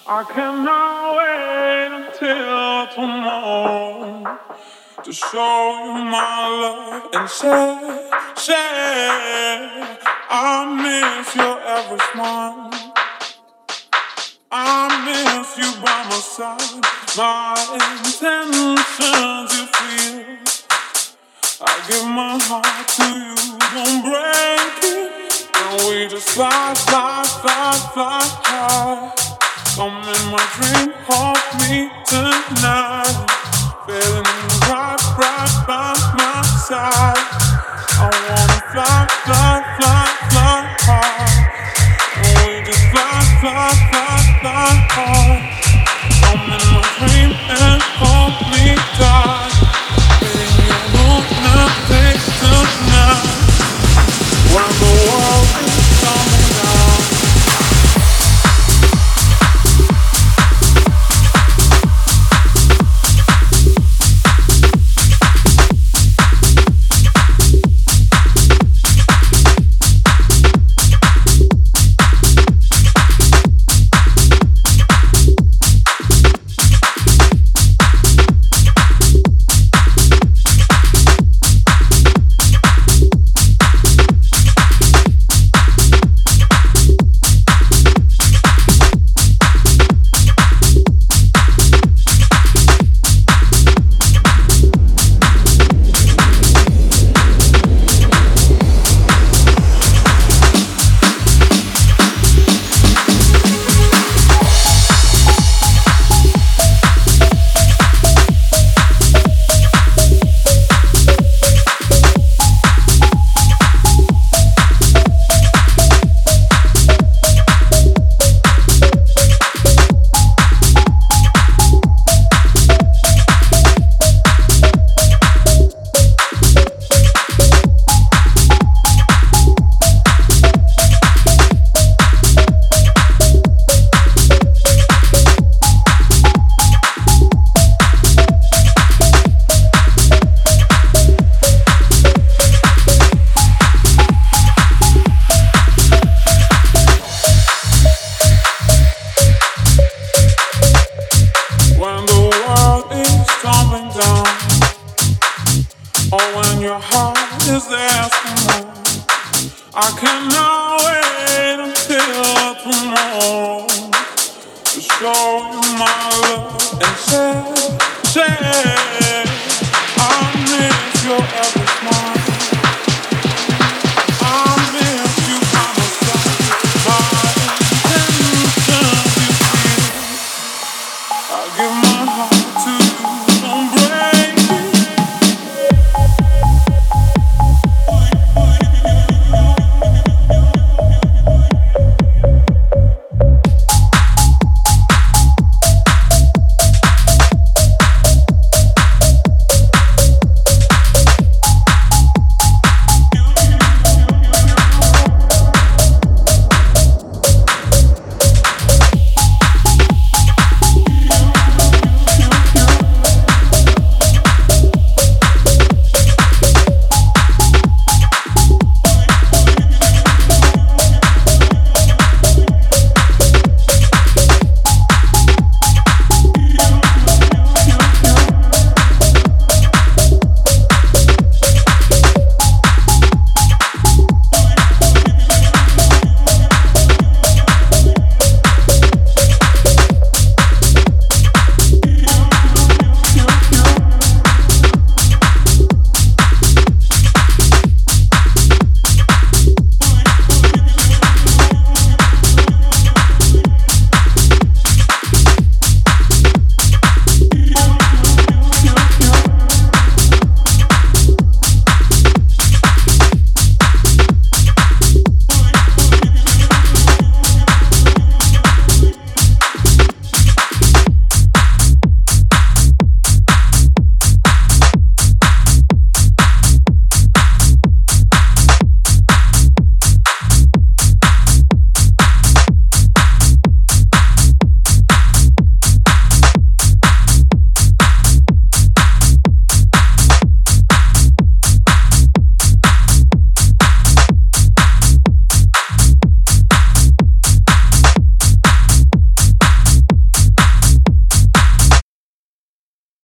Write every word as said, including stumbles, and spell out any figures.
I cannot wait until tomorrow to show you my love and share, share. I miss your every smile. I miss you by my side. My intentions you feel. I give my heart to you, don't break it. And we just fly, fly, fly, fly high. Come in my dream, hold me tonight. Feeling right, right by my side. I wanna fly, fly, fly, fly high. And we just fly, fly, fly, fly high. Come in my dream and hold me tight. Baby, you move nothing tonight. When the world is coming down. I cannot wait until tomorrow to show you my love and share, share.